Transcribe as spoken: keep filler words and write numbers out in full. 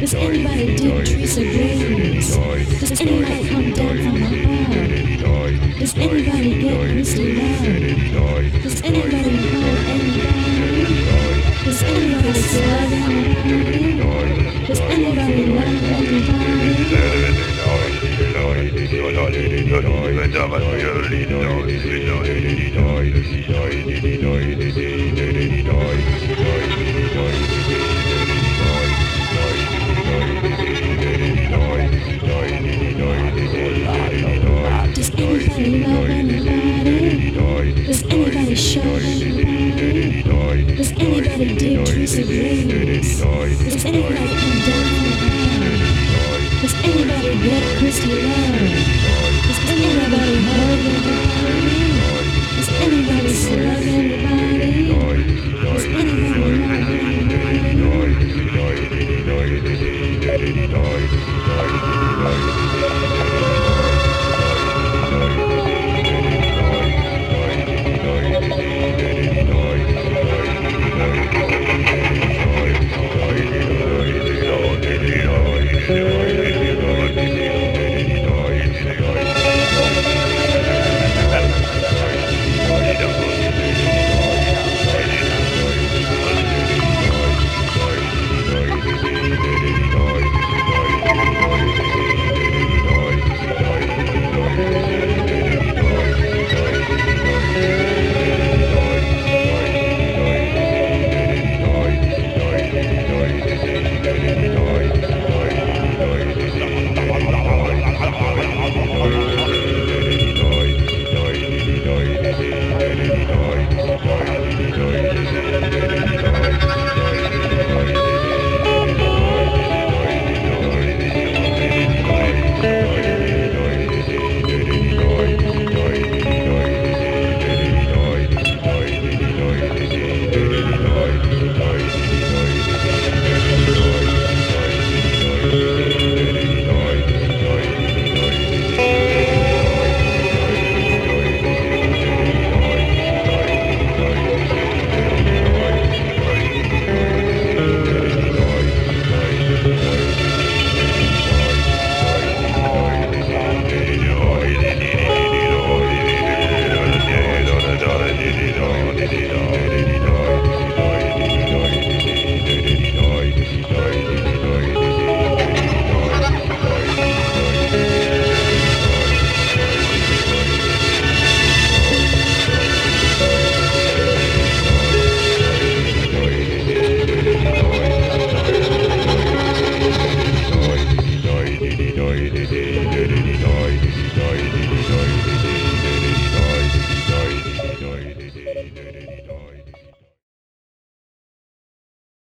Does anybody dig Teresa Graves? Does anybody come down from above? Does anybody get Christy Love? Does anybody hurt anybody? Does anybody love anybody? Does anybody love anybody? Does anybody love anybody? Does anybody show anybody? Does anybody dig Teresa Graves? Does anybody come down from above? Does anybody get Christy Love? Does anybody hug anybody? Does anybody slug anybody? Does anybody love anybody?